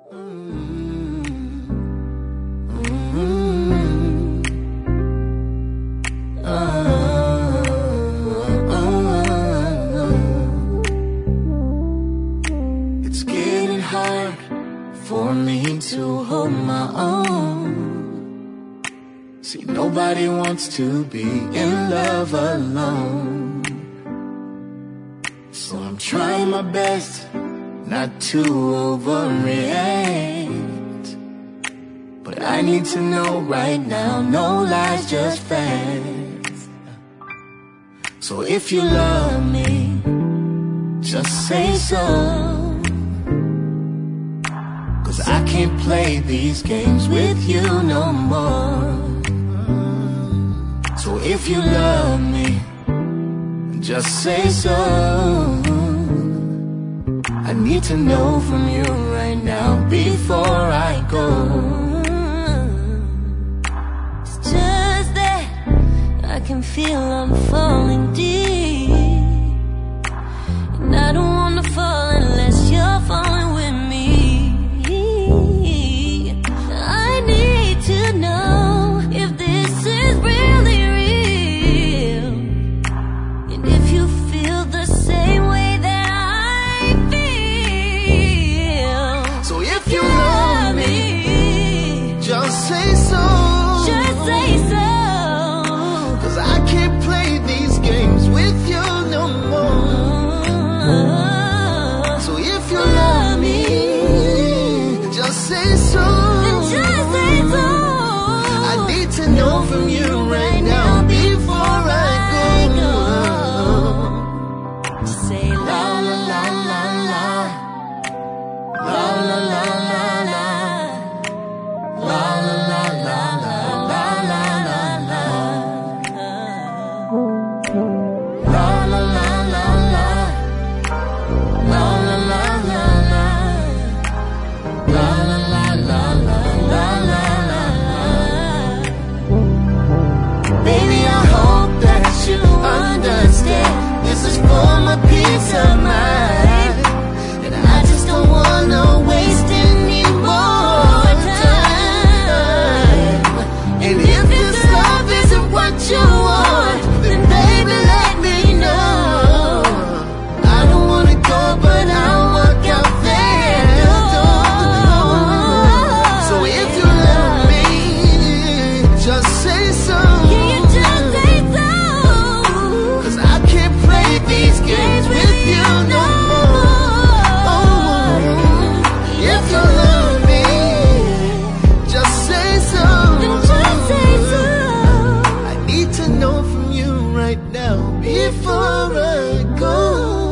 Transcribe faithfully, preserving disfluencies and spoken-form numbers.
It's getting hard for me to hold my own. See, nobody wants to be in love alone. So I'm trying my best not to overreact, but I need to know right now, no lies, just facts. So if you love me, just say so, 'cause I can't play these games with you no more. So if you love me, just say so. I need to know from you right now before I go. It's just that I can feel I'm falling deep, and I don't wanna fall unless you're falling with me. I need to know if this is really real, and if you feel the same way that I feel. So if you love me, just say so. Just say so, 'cause I can't play these games with you no more. So if you love me, just say so. just say so. I need to know from you right now before I go. Just say la la la la la, La la la la la, la la la la la, la la la la, la la la la la, la la la la la, la la la la la, la la la la. Baby, I hope that you understand this is for my peace of mind, and I just don't wanna waste any more time. And if this love isn't what you want, then baby, let me know. I don't wanna go, but I'll walk out there the door. So if you love me, just say so. can you just say so? 'Cause I can't play these games with you no more. If you love me, just say so. Just say so. I need to know from you right now before I go.